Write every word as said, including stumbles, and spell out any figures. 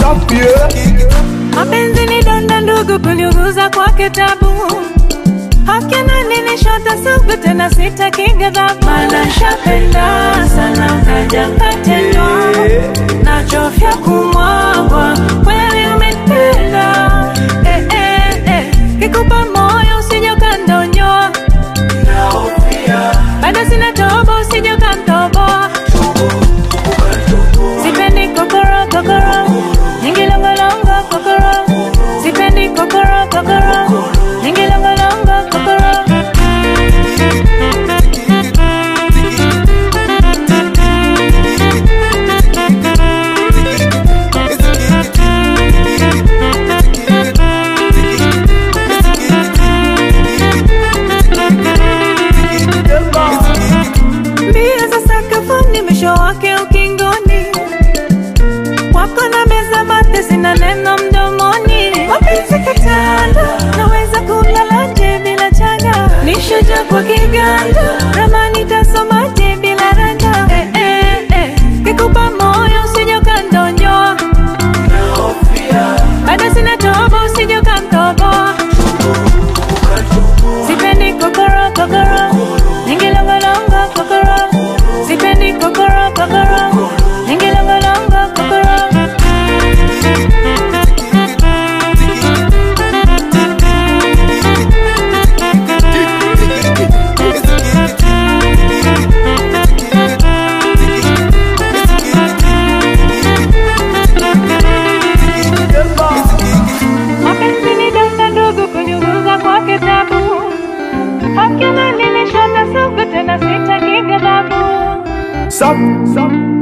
Mapenzi ni donda ndugu kuliuguza kwa kitabu. Hakina nini shota sugu tena sitaki ghadhabu. Mana shapenda sana kaja katendwa. Nachofya kumwagwa kweli umetenda. Eh eh eh kikupa moyo usije ukandonyoa. Bado sina tobo usije ukantoboa. Sipendi kokoro kokoro nyingi longo longo kokoro. Sipendi kokoro kokoro nyingi longo longo kokoro. Mbio za sakafuni mwisho wake ukingoni. Wako na meza mate sina neno mdomoni. Mapenzi kitanda naweza kulala je bila changa. Nishoja kwa kiganda ramani tasoma je bila randa. Eh eh eh kikupa moyo usije ukandonyoa. Bado sina tobo usije ukantoboa. Sipendi kokoro kokoro nyingi longo longo kokoro. Sipendi kokoro kokoro nyingi longo longo kokoro. Mapenzi ni donda ndugu kuliuguza kwa kitabu. Hakina nini shota sugu tena sitaki ghadhabu. Stop, stop.